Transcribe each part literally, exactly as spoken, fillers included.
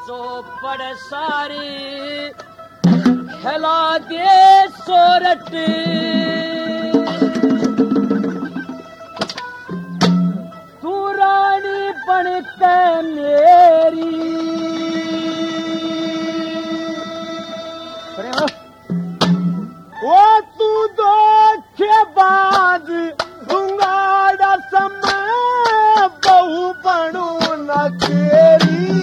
चौपड़ सारी खिला दे सोरठ तू रानी बन के मेरी वो तू दो के बाद दूंगा समय बहु बनू न तेरी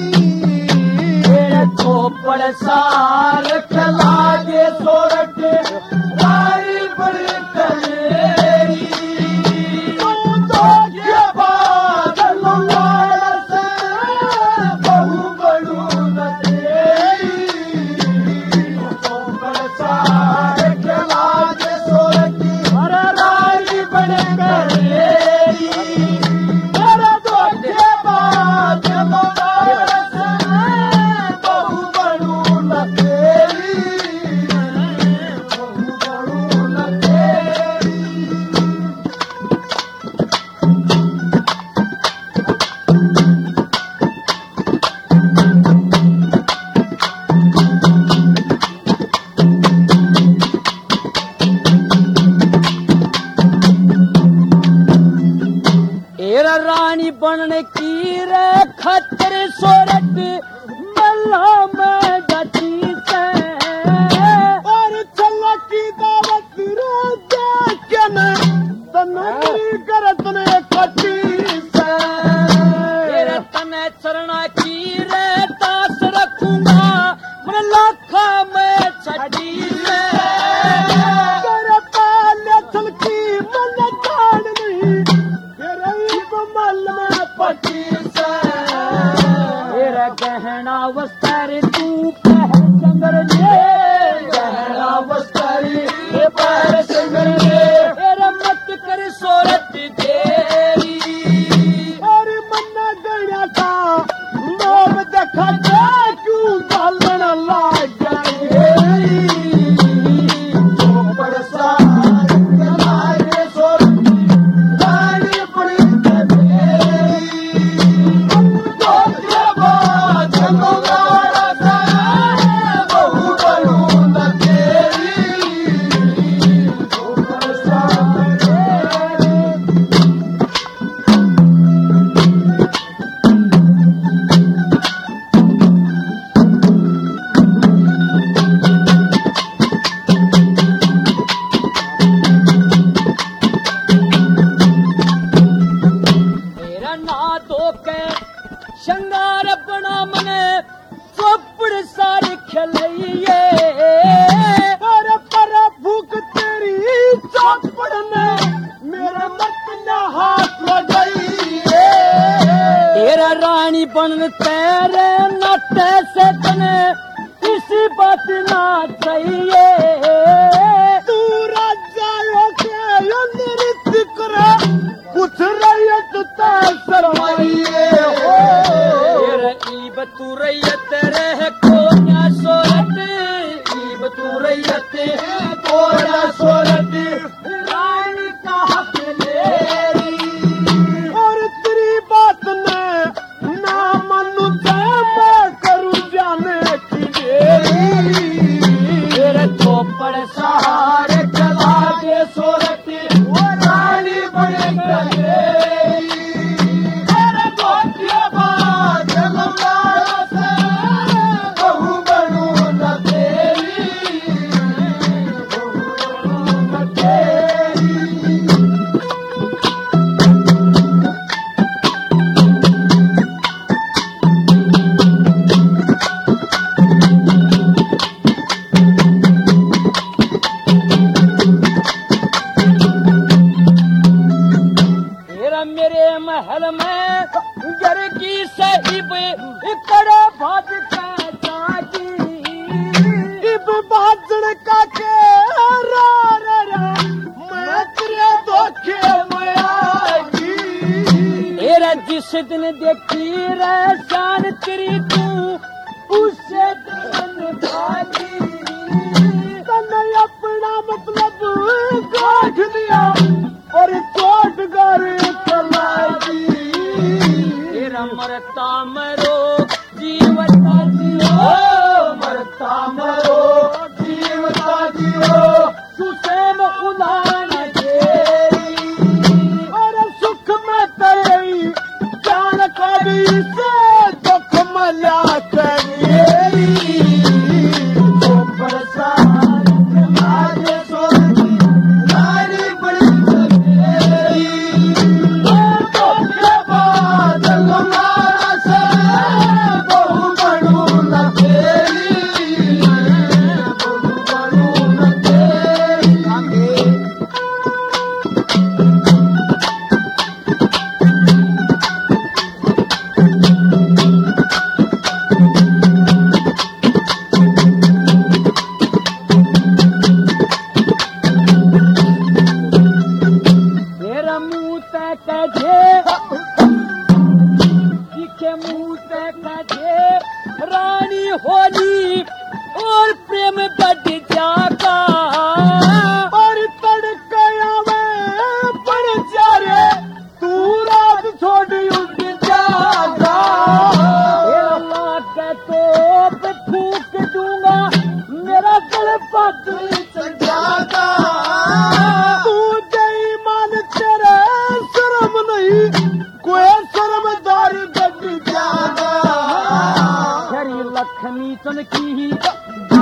चौपड़ सार खिला दे सोरठ रानी बन के मेरी तू दो के बाद दूंगा समय बहु बनू न तेरी चौपड़ सार खिला दे सोरठ रानी बन के मेरी मेरे दो के बाद दूंगा समय बहु बनू न तेरी बहु बनू न तेरी एरा रानी बनने की रे खतर सोरठ मल्ला में गति से और चला की दावत रो देख न तनरी करत ने कटी से तेरे तने चरणा की रे दास रखूंगा मन लाखा में छठी से कर पाले चल की मन जान नहीं तेरे कमल में पटी से तेरा गहना वस्त्र तू पहन संगर ले गहरा वस्त्री ये पैर सिंगर ने तेरा मत कर सोरठ देरी और मन्ना गया था मोर देखा जा क्यों गालन लाग गई चौपड़ सार कलाए सोर रानी पड़ी तेरी तो के बाद मंगारा सा बहु बनू न तेरी चौपड़ सार तेरा ना तो के शंगार बना मने चौपड़ सारी खिलइए पर पर भूख तेरी चौपड़ ने मेरे मत न हाथ लगाई तेरा रानी बन तेरे नाते से तने किसी बात ना चाहिए तू राजा होके नृत्य करे कुछ रैयत तय शरमाइए हो तेरा ईब तू रैयत रह को क्या सोरठ ईब तू रैयत कोरा सोरठ रानी का हक लेरी और तेरी बात ने ना मनु मैं करूं जाने की देरी तेरे चौपड़ सहारे चला के सोरठ वो रानी बड़े गई तेरे गोटिया बाद लंगाड़ा से बहु बनू न तेरी बहु बनू न तेरी तेरा मेरे महल में घर की साहिब इकड़ा भाज का जागी इब बाजन का के रा रा रा मैं तेरे धोखे में आगी तेरा जिस दिन देखी रे शान तेरी तू उसे दिन भागी तने अपना मतलब काट लिया और कोट कर चलाएगी तेरा मरता मरो जीवता जियो मरता मरो जीवता जियो सुसेम उदान तेरी और सुख में तेरी जान कभी से दुख मल्या करी तो बरसात आज सोनी रानी बड़ी सवेरी तो के बाद लुमारा से बहु बड़ू न तेरी बहु बड़ू न तेरी तेरा मुंह तक कजे दिखे मुंह तक कजे रानी होली और प्रेम बढ़ जागा और तड़कया में पड़ जा रे तू रात छोड़ी उठ जागा तेरा लाख तो फूक दूंगा मेरा गल पत जागा तू जई मान तेरे शर्म नहीं कोई शर्मदारी गड्डी जागा खरी लक्ष्मी चमकी